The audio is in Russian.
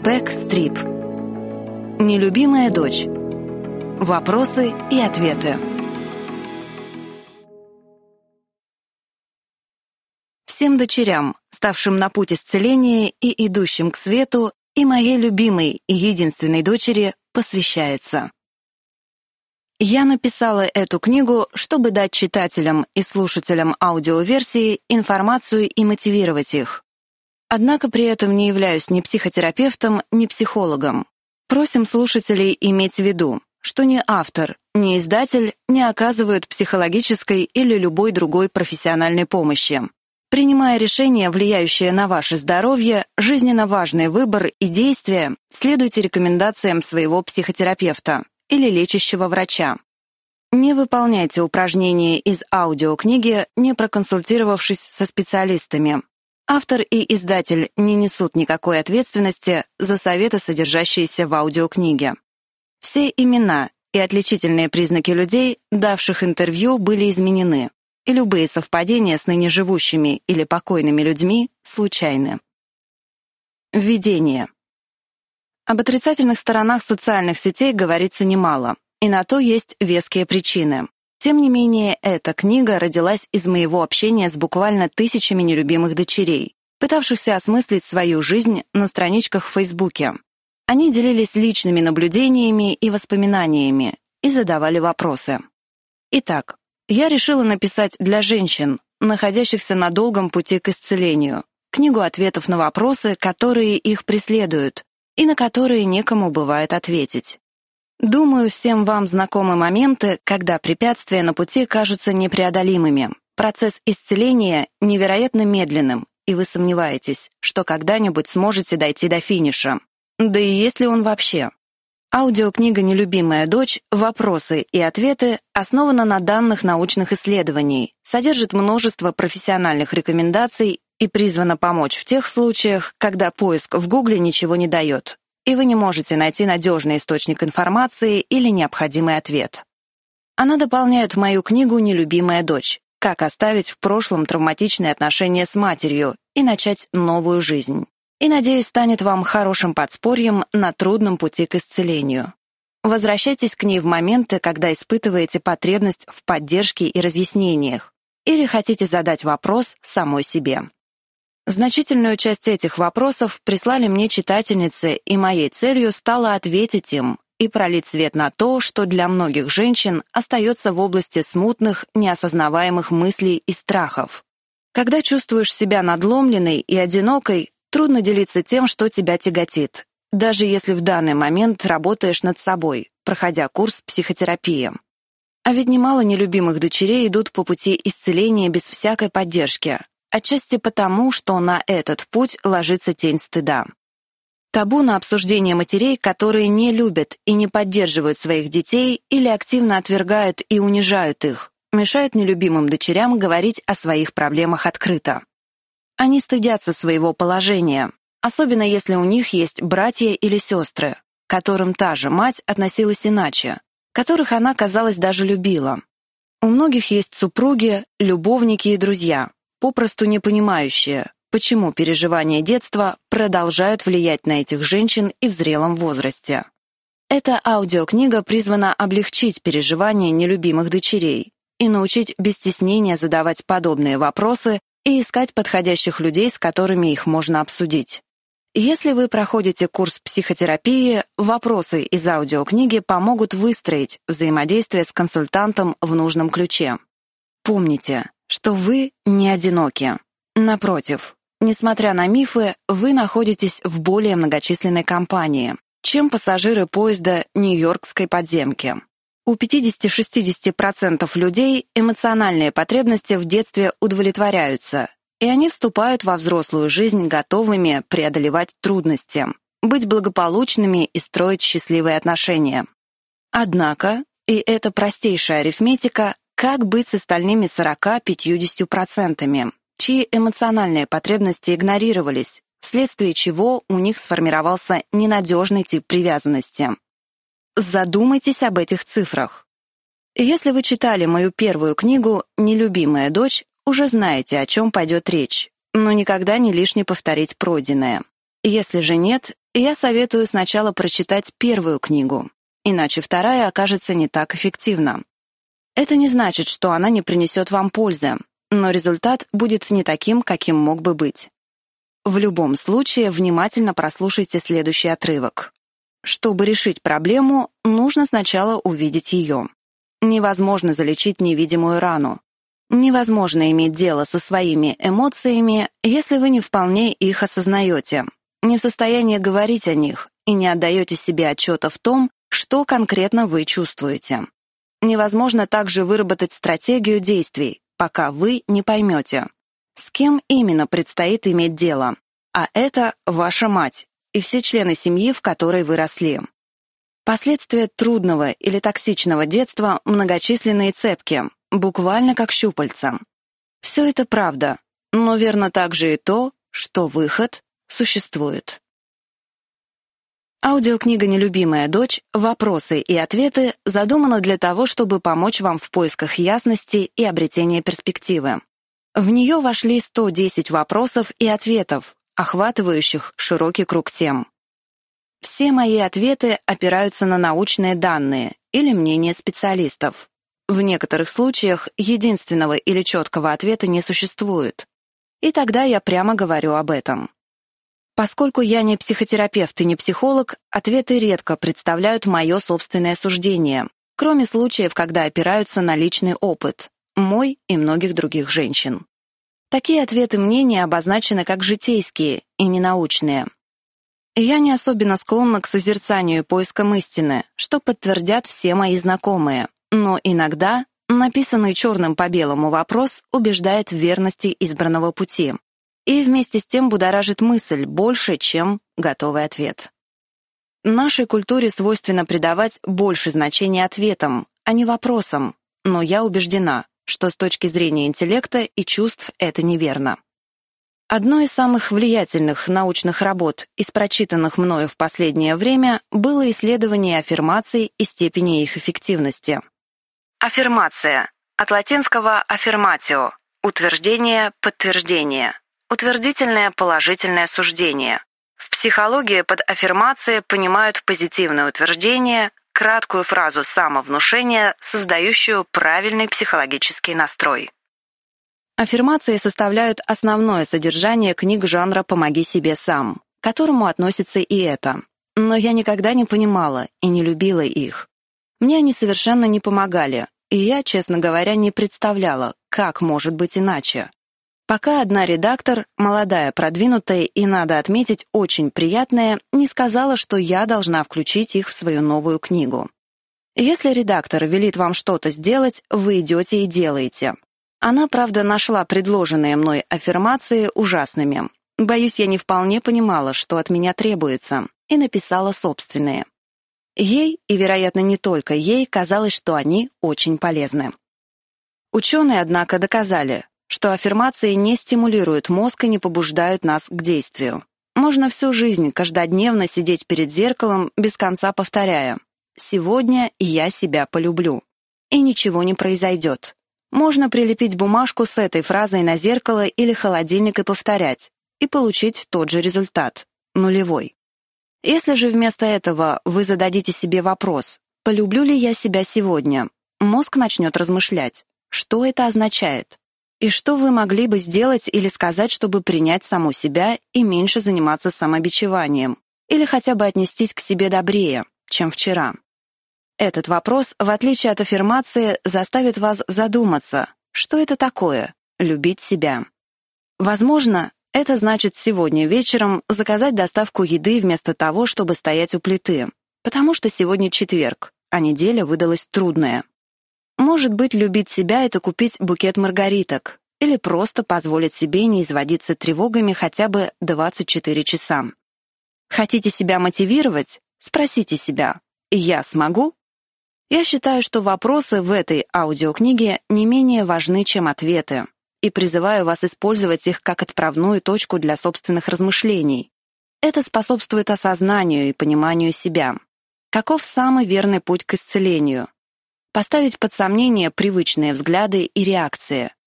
Пэк Стрип. Нелюбимая дочь. Вопросы и ответы. Всем дочерям, ставшим на путь исцеления и идущим к свету, и моей любимой и единственной дочери посвящается. Я написала эту книгу, чтобы дать читателям и слушателям аудиоверсии информацию и мотивировать их. Однако при этом не являюсь ни психотерапевтом, ни психологом. Просим слушателей иметь в виду, что ни автор, ни издатель не оказывают психологической или любой другой профессиональной помощи. Принимая решения, влияющие на ваше здоровье, жизненно важный выбор и действия, следуйте рекомендациям своего психотерапевта или лечащего врача. Не выполняйте упражнения из аудиокниги, не проконсультировавшись со специалистами. Автор и издатель не несут никакой ответственности за советы, содержащиеся в аудиокниге. Все имена и отличительные признаки людей, давших интервью, были изменены, и любые совпадения с ныне живущими или покойными людьми случайны. Введение. Об отрицательных сторонах социальных сетей говорится немало, и на то есть веские причины. Тем не менее, эта книга родилась из моего общения с буквально тысячами нелюбимых дочерей, пытавшихся осмыслить свою жизнь на страничках в Фейсбуке. Они делились личными наблюдениями и воспоминаниями и задавали вопросы. Итак, я решила написать для женщин, находящихся на долгом пути к исцелению, книгу ответов на вопросы, которые их преследуют, и на которые некому бывает ответить. Думаю, всем вам знакомы моменты, когда препятствия на пути кажутся непреодолимыми, процесс исцеления невероятно медленным, и вы сомневаетесь, что когда-нибудь сможете дойти до финиша. Да и есть ли он вообще? Аудиокнига «Нелюбимая дочь. Вопросы и ответы» основана на данных научных исследований, содержит множество профессиональных рекомендаций и призвана помочь в тех случаях, когда поиск в Гугле ничего не дает, и вы не можете найти надежный источник информации или необходимый ответ. Она дополняет мою книгу «Нелюбимая дочь. Как оставить в прошлом травматичные отношения с матерью и начать новую жизнь». И, надеюсь, станет вам хорошим подспорьем на трудном пути к исцелению. Возвращайтесь к ней в моменты, когда испытываете потребность в поддержке и разъяснениях, или хотите задать вопрос самой себе. Значительную часть этих вопросов прислали мне читательницы, и моей целью стало ответить им и пролить свет на то, что для многих женщин остается в области смутных, неосознаваемых мыслей и страхов. Когда чувствуешь себя надломленной и одинокой, трудно делиться тем, что тебя тяготит, даже если в данный момент работаешь над собой, проходя курс психотерапии. А ведь немало нелюбимых дочерей идут по пути исцеления без всякой поддержки, отчасти потому, что на этот путь ложится тень стыда. Табу на обсуждение матерей, которые не любят и не поддерживают своих детей или активно отвергают и унижают их, мешает нелюбимым дочерям говорить о своих проблемах открыто. Они стыдятся своего положения, особенно если у них есть братья или сестры, к которым та же мать относилась иначе, которых она, казалось, даже любила. У многих есть супруги, любовники и друзья, попросту не понимающие, почему переживания детства продолжают влиять на этих женщин и в зрелом возрасте. Эта аудиокнига призвана облегчить переживания нелюбимых дочерей и научить без стеснения задавать подобные вопросы и искать подходящих людей, с которыми их можно обсудить. Если вы проходите курс психотерапии, вопросы из аудиокниги помогут выстроить взаимодействие с консультантом в нужном ключе. Помните, что вы не одиноки. Напротив, несмотря на мифы, вы находитесь в более многочисленной компании, чем пассажиры поезда Нью-Йоркской подземки. У 50-60% людей эмоциональные потребности в детстве удовлетворяются, и они вступают во взрослую жизнь готовыми преодолевать трудности, быть благополучными и строить счастливые отношения. Однако, и это простейшая арифметика, как быть с остальными 40-50%, чьи эмоциональные потребности игнорировались, вследствие чего у них сформировался ненадежный тип привязанности? Задумайтесь об этих цифрах. Если вы читали мою первую книгу «Нелюбимая дочь», уже знаете, о чем пойдет речь, но никогда не лишне повторить пройденное. Если же нет, Я советую сначала прочитать первую книгу, иначе вторая окажется не так эффективна. Это не значит, что она не принесет вам пользы, но результат будет не таким, каким мог бы быть. В любом случае, внимательно прослушайте следующий отрывок. Чтобы решить проблему, нужно сначала увидеть ее. Невозможно залечить невидимую рану. Невозможно иметь дело со своими эмоциями, если вы не вполне их осознаете, не в состоянии говорить о них и не отдаете себе отчета в том, что конкретно вы чувствуете. Невозможно также выработать стратегию действий, пока вы не поймете, с кем именно предстоит иметь дело, а это ваша мать и все члены семьи, в которой вы росли. Последствия трудного или токсичного детства многочисленны и цепки, буквально как щупальца. Все это правда, но верно также и то, что выход существует. Аудиокнига «Нелюбимая дочь. Вопросы и ответы» задумана для того, чтобы помочь вам в поисках ясности и обретения перспективы. В нее вошли 110 вопросов и ответов, охватывающих широкий круг тем. Все мои ответы опираются на научные данные или мнения специалистов. В некоторых случаях единственного или четкого ответа не существует. И тогда я прямо говорю об этом. Поскольку я не психотерапевт и не психолог, ответы редко представляют мое собственное суждение, кроме случаев, когда опираются на личный опыт, мой и многих других женщин. Такие ответы мнения обозначены как житейские и ненаучные. Я не особенно склонна к созерцанию и поискам истины, что подтвердят все мои знакомые, но иногда написанный черным по белому вопрос убеждает в верности избранного пути и вместе с тем будоражит мысль больше, чем готовый ответ. Нашей культуре свойственно придавать больше значения ответам, а не вопросам, но я убеждена, что с точки зрения интеллекта и чувств это неверно. Одной из самых влиятельных научных работ из прочитанных мною в последнее время было исследование аффирмаций и степени их эффективности. Аффирмация. От латинского affirmatio – утверждение, подтверждение. Утвердительное положительное суждение. В психологии под аффирмацией понимают позитивное утверждение, краткую фразу самовнушения, создающую правильный психологический настрой. Аффирмации составляют основное содержание книг жанра «Помоги себе сам», к которому относится и это. Но я никогда не понимала и не любила их. Мне они совершенно не помогали, и я, честно говоря, не представляла, как может быть иначе. Пока одна редактор, молодая, продвинутая и, надо отметить, очень приятная, не сказала, что я должна включить их в свою новую книгу. Если редактор велит вам что-то сделать, вы идете и делаете. Она, правда, нашла предложенные мной аффирмации ужасными. Боюсь, я не вполне понимала, что от меня требуется, и написала собственные. Ей, и, вероятно, не только ей, казалось, что они очень полезны. Ученые, однако, доказали, что аффирмации не стимулируют мозг и не побуждают нас к действию. Можно всю жизнь каждодневно сидеть перед зеркалом, без конца повторяя «Сегодня я себя полюблю», и ничего не произойдет. Можно прилепить бумажку с этой фразой на зеркало или холодильник и повторять, и получить тот же результат — нулевой. Если же вместо этого вы зададите себе вопрос «Полюблю ли я себя сегодня?», мозг начнет размышлять, что это означает, и что вы могли бы сделать или сказать, чтобы принять саму себя и меньше заниматься самобичеванием, или хотя бы отнестись к себе добрее, чем вчера. Этот вопрос, в отличие от аффирмации, заставит вас задуматься, что это такое — любить себя. Возможно, это значит сегодня вечером заказать доставку еды вместо того, чтобы стоять у плиты, потому что сегодня четверг, а неделя выдалась трудная. Может быть, любить себя — это купить букет маргариток или просто позволить себе не изводиться тревогами хотя бы 24 часа. Хотите себя мотивировать? Спросите себя «Я смогу?». Я считаю, что вопросы в этой аудиокниге не менее важны, чем ответы, и призываю вас использовать их как отправную точку для собственных размышлений. Это способствует осознанию и пониманию себя. Каков самый верный путь к исцелению? Поставить под сомнение привычные взгляды и реакции,